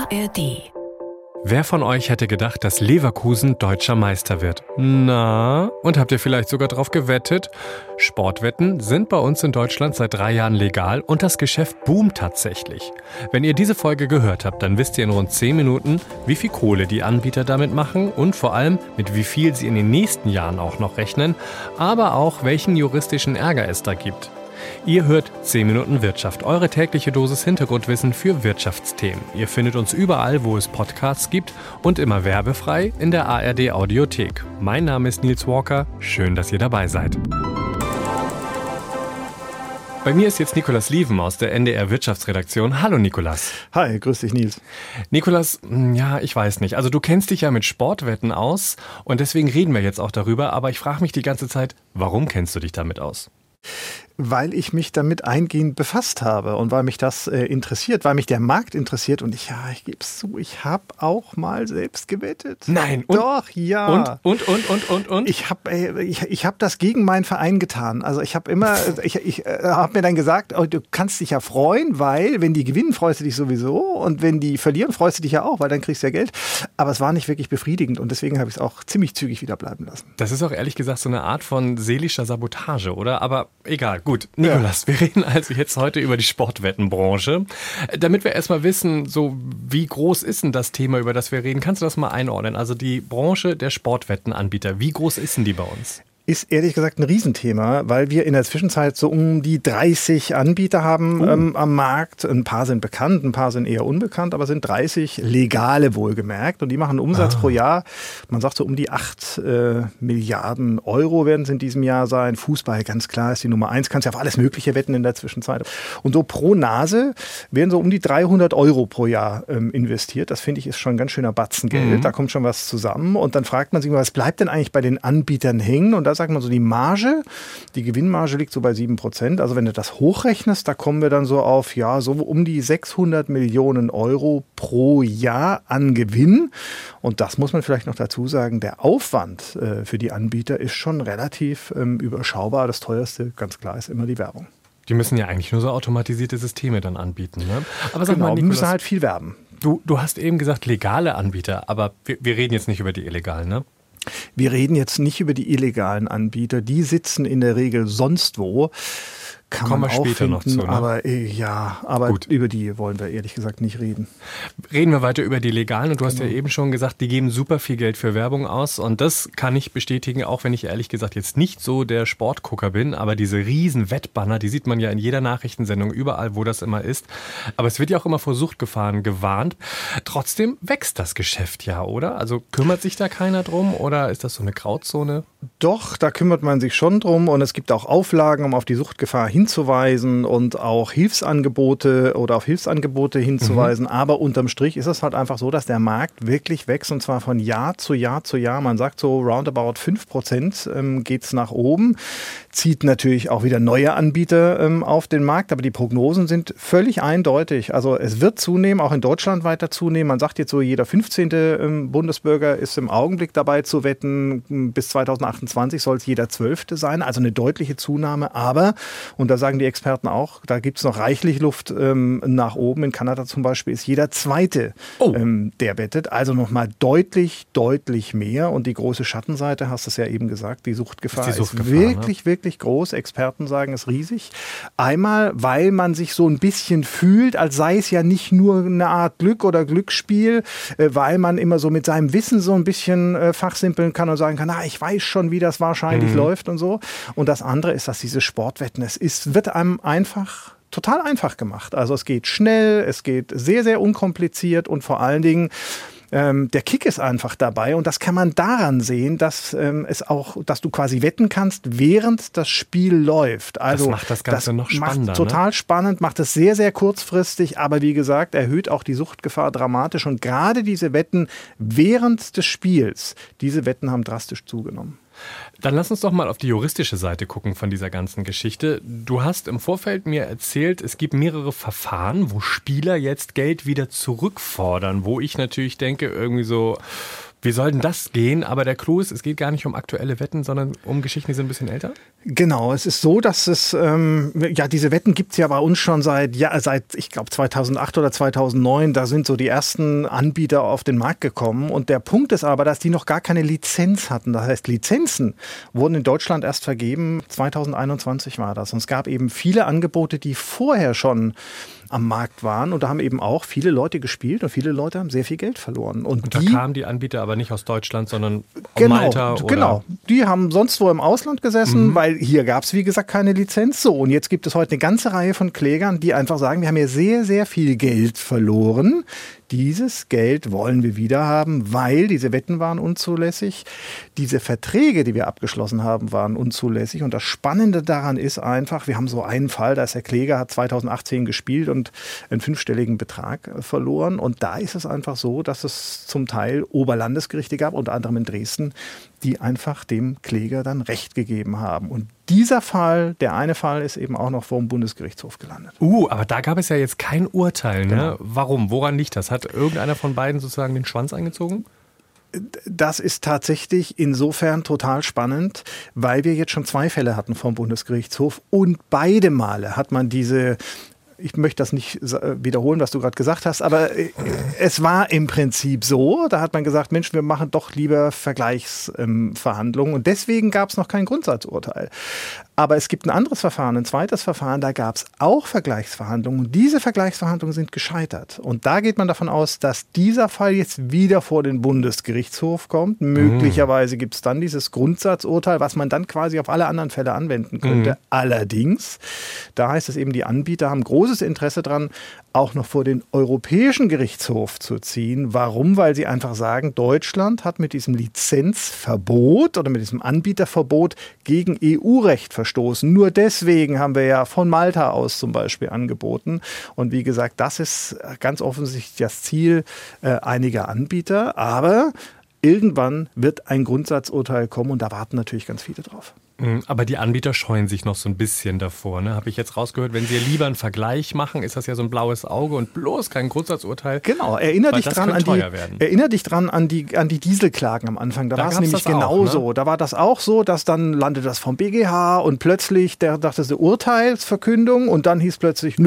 ARD. Wer von euch hätte gedacht, dass Leverkusen deutscher Meister wird? Na, und habt ihr vielleicht sogar drauf gewettet? Sportwetten sind bei uns in Deutschland seit 3 Jahren legal und das Geschäft boomt tatsächlich. Wenn ihr diese Folge gehört habt, dann wisst ihr in rund 10 Minuten, wie viel Kohle die Anbieter damit machen und vor allem, mit wie viel sie in den nächsten Jahren auch noch rechnen, aber auch, welchen juristischen Ärger es da gibt. Ihr hört 10 Minuten Wirtschaft, eure tägliche Dosis Hintergrundwissen für Wirtschaftsthemen. Ihr findet uns überall, wo es Podcasts gibt und immer werbefrei in der ARD Audiothek. Mein Name ist Nils Walker, schön, dass ihr dabei seid. Bei mir ist jetzt Nikolas Lieven aus der NDR Wirtschaftsredaktion. Hallo Nikolas. Hi, grüß dich Nils. Nikolas, ja, ich weiß nicht. Also du kennst dich ja mit Sportwetten aus und deswegen reden wir jetzt auch darüber. Aber ich frage mich die ganze Zeit, warum kennst du dich damit aus? Weil ich mich damit eingehend befasst habe und weil mich das interessiert, weil mich der Markt interessiert und ich gebe es zu, ich habe auch mal selbst gewettet. Nein. Doch, ja. Und? Ich habe das gegen meinen Verein getan. Also ich habe immer, ich habe mir dann gesagt, oh, du kannst dich ja freuen, weil wenn die gewinnen, freust du dich sowieso und wenn die verlieren, freust du dich ja auch, weil dann kriegst du ja Geld. Aber es war nicht wirklich befriedigend und deswegen habe ich es auch ziemlich zügig wieder bleiben lassen. Das ist auch ehrlich gesagt so eine Art von seelischer Sabotage, oder? Aber egal. Gut, Nikolas, wir reden also jetzt heute über die Sportwettenbranche. Damit wir erstmal wissen, so wie groß ist denn das Thema, über das wir reden, kannst du das mal einordnen? Also die Branche der Sportwettenanbieter, wie groß ist denn die bei uns? Ist ehrlich gesagt ein Riesenthema, weil wir in der Zwischenzeit so um die 30 Anbieter haben am Markt. Ein paar sind bekannt, ein paar sind eher unbekannt, aber sind 30 legale wohlgemerkt. Und die machen Umsatz pro Jahr, man sagt so um die 8 Milliarden Euro werden es in diesem Jahr sein. Fußball, ganz klar, ist die Nummer 1. Kannst ja auf alles Mögliche wetten in der Zwischenzeit. Und so pro Nase werden so um die 300 Euro pro Jahr investiert. Das finde ich ist schon ein ganz schöner Batzen Geld. Da kommt schon was zusammen. Und dann fragt man sich mal, was bleibt denn eigentlich bei den Anbietern hängen? Und da sagt man so, die Marge, die Gewinnmarge liegt so bei 7%. Also wenn du das hochrechnest, da kommen wir dann so auf, ja, so um die 600 Millionen Euro pro Jahr an Gewinn. Und das muss man vielleicht noch dazu sagen, der Aufwand für die Anbieter ist schon relativ überschaubar. Das teuerste, ganz klar, ist immer die Werbung. Die müssen ja eigentlich nur so automatisierte Systeme dann anbieten, ne? Aber sag genau, mal, Nikolas, die müssen halt viel werben. Du hast eben gesagt, legale Anbieter, aber wir reden jetzt nicht über die illegalen, ne? Wir reden jetzt nicht über die illegalen Anbieter, die sitzen in der Regel sonst wo. Kommen wir später noch zu, ne? Aber gut. Über die wollen wir ehrlich gesagt nicht reden. Reden wir weiter über die Legalen und du hast ja eben schon gesagt, die geben super viel Geld für Werbung aus und das kann ich bestätigen, auch wenn ich ehrlich gesagt jetzt nicht so der Sportgucker bin, aber diese riesen Wettbanner, die sieht man ja in jeder Nachrichtensendung, überall, wo das immer ist. Aber es wird ja auch immer vor Suchtgefahren gewarnt. Trotzdem wächst das Geschäft ja, oder? Also kümmert sich da keiner drum oder ist das so eine Grauzone? Doch, da kümmert man sich schon drum und es gibt auch Auflagen, um auf die Suchtgefahr hinzuweisen und auch Hilfsangebote oder auf Hilfsangebote hinzuweisen. Aber unterm Strich ist es halt einfach so, dass der Markt wirklich wächst und zwar von Jahr zu Jahr zu Jahr. Man sagt so roundabout 5% geht's nach oben. Zieht natürlich auch wieder neue Anbieter auf den Markt, aber die Prognosen sind völlig eindeutig. Also es wird zunehmen, auch in Deutschland weiter zunehmen. Man sagt jetzt so, jeder 15. Bundesbürger ist im Augenblick dabei zu wetten. Bis 2028 soll es jeder 12. sein, also eine deutliche Zunahme. Aber, und da sagen die Experten auch, da gibt es noch reichlich Luft nach oben. In Kanada zum Beispiel ist jeder 2. Der wettet. Also nochmal deutlich mehr. Und die große Schattenseite, hast du es ja eben gesagt, die Suchtgefahr ist wirklich groß. Experten sagen, es ist riesig. Einmal, weil man sich so ein bisschen fühlt, als sei es ja nicht nur eine Art Glück oder Glücksspiel, weil man immer so mit seinem Wissen so ein bisschen fachsimpeln kann und sagen kann, ich weiß schon, wie das wahrscheinlich läuft und so. Und das andere ist, dass diese Sportwetten, wird einem total einfach gemacht. Also es geht schnell, es geht sehr, sehr unkompliziert und vor allen Dingen der Kick ist einfach dabei und das kann man daran sehen, dass du quasi wetten kannst, während das Spiel läuft. Also das macht das Ganze noch spannender. Macht total spannend, macht es sehr, sehr kurzfristig, aber wie gesagt, erhöht auch die Suchtgefahr dramatisch und gerade diese Wetten während des Spiels, diese Wetten haben drastisch zugenommen. Dann lass uns doch mal auf die juristische Seite gucken von dieser ganzen Geschichte. Du hast im Vorfeld mir erzählt, es gibt mehrere Verfahren, wo Spieler jetzt Geld wieder zurückfordern, wo ich natürlich denke, irgendwie so, Wie soll denn das gehen? Aber der Clou ist, es geht gar nicht um aktuelle Wetten, sondern um Geschichten, die sind ein bisschen älter? Genau, es ist so, dass es, diese Wetten gibt es ja bei uns schon seit ich glaube 2008 oder 2009. Da sind so die ersten Anbieter auf den Markt gekommen. Und der Punkt ist aber, dass die noch gar keine Lizenz hatten. Das heißt, Lizenzen wurden in Deutschland erst vergeben. 2021 war das. Und es gab eben viele Angebote, die vorher schon am Markt waren. Und da haben eben auch viele Leute gespielt und viele Leute haben sehr viel Geld verloren. Und da kamen die Anbieter aber nicht aus Deutschland, sondern aus Malta? Oder? Genau, die haben sonst wo im Ausland gesessen, weil hier gab es, wie gesagt, keine Lizenz. So, und jetzt gibt es heute eine ganze Reihe von Klägern, die einfach sagen, wir haben hier sehr, sehr viel Geld verloren. Dieses Geld wollen wir wieder haben, weil diese Wetten waren unzulässig. Diese Verträge, die wir abgeschlossen haben, waren unzulässig. Und das Spannende daran ist einfach, wir haben so einen Fall, da ist der Kläger, hat 2018 gespielt und einen 5-stelligen Betrag verloren. Und da ist es einfach so, dass es zum Teil Oberlandesgerichte gab, unter anderem in Dresden, die einfach dem Kläger dann Recht gegeben haben. Und dieser Fall, der eine Fall, ist eben auch noch vor dem Bundesgerichtshof gelandet. Aber da gab es ja jetzt kein Urteil, ne? Genau. Warum? Woran liegt das? Hat irgendeiner von beiden sozusagen den Schwanz eingezogen? Das ist tatsächlich insofern total spannend, weil wir jetzt schon 2 Fälle hatten vom Bundesgerichtshof und beide Male hat man ich möchte das nicht wiederholen, was du gerade gesagt hast, aber es war im Prinzip so, da hat man gesagt, Mensch, wir machen doch lieber Vergleichsverhandlungen und deswegen gab es noch kein Grundsatzurteil. Aber es gibt ein anderes Verfahren, ein zweites Verfahren, da gab es auch Vergleichsverhandlungen und diese Vergleichsverhandlungen sind gescheitert. Und da geht man davon aus, dass dieser Fall jetzt wieder vor den Bundesgerichtshof kommt. Möglicherweise gibt es dann dieses Grundsatzurteil, was man dann quasi auf alle anderen Fälle anwenden könnte. Allerdings, da heißt es eben, die Anbieter haben großes Interesse daran, auch noch vor den Europäischen Gerichtshof zu ziehen. Warum? Weil sie einfach sagen, Deutschland hat mit diesem Lizenzverbot oder mit diesem Anbieterverbot gegen EU-Recht verstoßen. Nur deswegen haben wir ja von Malta aus zum Beispiel angeboten. Und wie gesagt, das ist ganz offensichtlich das Ziel einiger Anbieter. Aber irgendwann wird ein Grundsatzurteil kommen und da warten natürlich ganz viele drauf. Aber die Anbieter scheuen sich noch so ein bisschen davor, ne? Habe ich jetzt rausgehört, wenn sie lieber einen Vergleich machen, ist das ja so ein blaues Auge und bloß kein Grundsatzurteil. Genau, erinnere dich dran an die Dieselklagen am Anfang. Da war es nämlich genauso. Auch, ne? Da war das auch so, dass dann landete das vom BGH und plötzlich dachte es eine Urteilsverkündung und dann hieß plötzlich,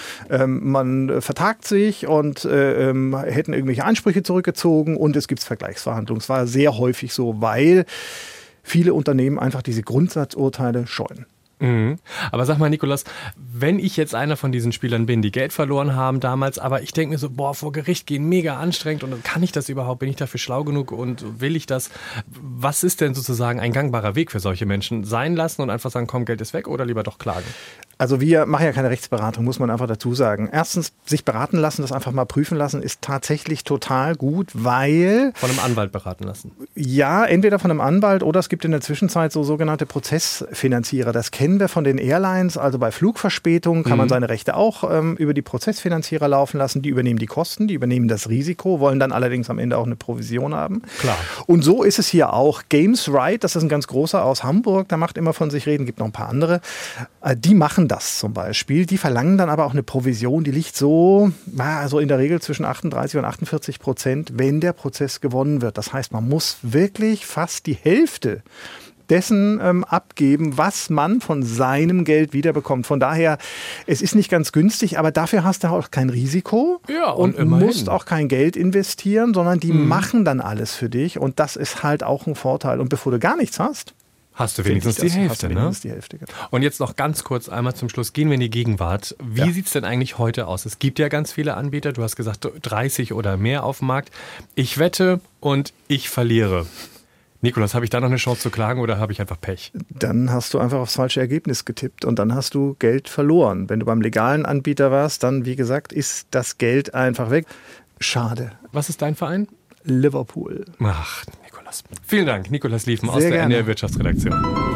man vertagt sich und hätten irgendwelche Ansprüche zurückgezogen und es gibt Vergleichsverhandlungen. Es war sehr häufig so, weil viele Unternehmen einfach diese Grundsatzurteile scheuen. Aber sag mal, Nikolaus, wenn ich jetzt einer von diesen Spielern bin, die Geld verloren haben damals, aber ich denke mir so, vor Gericht gehen, mega anstrengend und kann ich das überhaupt? Bin ich dafür schlau genug und will ich das? Was ist denn sozusagen ein gangbarer Weg für solche Menschen? Sein lassen und einfach sagen, komm, Geld ist weg oder lieber doch klagen? Also wir machen ja keine Rechtsberatung, muss man einfach dazu sagen. Erstens, sich beraten lassen, das einfach mal prüfen lassen, ist tatsächlich total gut, weil... Von einem Anwalt beraten lassen? Ja, entweder von einem Anwalt oder es gibt in der Zwischenzeit so sogenannte Prozessfinanzierer. Das kennen wir von den Airlines, also bei Flugverspätungen kann man seine Rechte auch über die Prozessfinanzierer laufen lassen. Die übernehmen die Kosten, die übernehmen das Risiko, wollen dann allerdings am Ende auch eine Provision haben. Klar. Und so ist es hier auch. Games Right, das ist ein ganz großer aus Hamburg, der macht immer von sich reden, gibt noch ein paar andere. Die machen das zum Beispiel. Die verlangen dann aber auch eine Provision, die liegt so in der Regel zwischen 38% und 48%, wenn der Prozess gewonnen wird. Das heißt, man muss wirklich fast die Hälfte dessen abgeben, was man von seinem Geld wiederbekommt. Von daher, es ist nicht ganz günstig, aber dafür hast du auch kein Risiko und musst auch kein Geld investieren, sondern die machen dann alles für dich und das ist halt auch ein Vorteil. Und bevor du gar nichts hast, Hast du wenigstens die Hälfte, ne? Und jetzt noch ganz kurz einmal zum Schluss, gehen wir in die Gegenwart. Wie sieht es denn eigentlich heute aus? Es gibt ja ganz viele Anbieter, du hast gesagt 30 oder mehr auf dem Markt. Ich wette und ich verliere. Nikolaus, habe ich da noch eine Chance zu klagen oder habe ich einfach Pech? Dann hast du einfach aufs falsche Ergebnis getippt und dann hast du Geld verloren. Wenn du beim legalen Anbieter warst, dann, wie gesagt, ist das Geld einfach weg. Schade. Was ist dein Verein? Liverpool. Ach, Nikolaus. Vielen Dank, Nikolaus Liefen aus der NDR Wirtschaftsredaktion.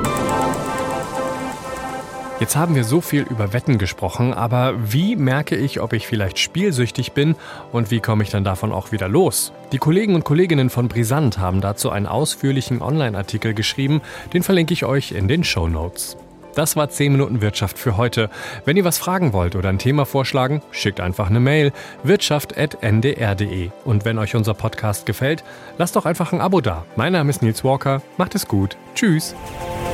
Jetzt haben wir so viel über Wetten gesprochen, aber wie merke ich, ob ich vielleicht spielsüchtig bin und wie komme ich dann davon auch wieder los? Die Kollegen und Kolleginnen von Brisant haben dazu einen ausführlichen Online-Artikel geschrieben, den verlinke ich euch in den Shownotes. Das war 10 Minuten Wirtschaft für heute. Wenn ihr was fragen wollt oder ein Thema vorschlagen, schickt einfach eine Mail wirtschaft@ndr.de. Und wenn euch unser Podcast gefällt, lasst doch einfach ein Abo da. Mein Name ist Nils Walker. Macht es gut. Tschüss.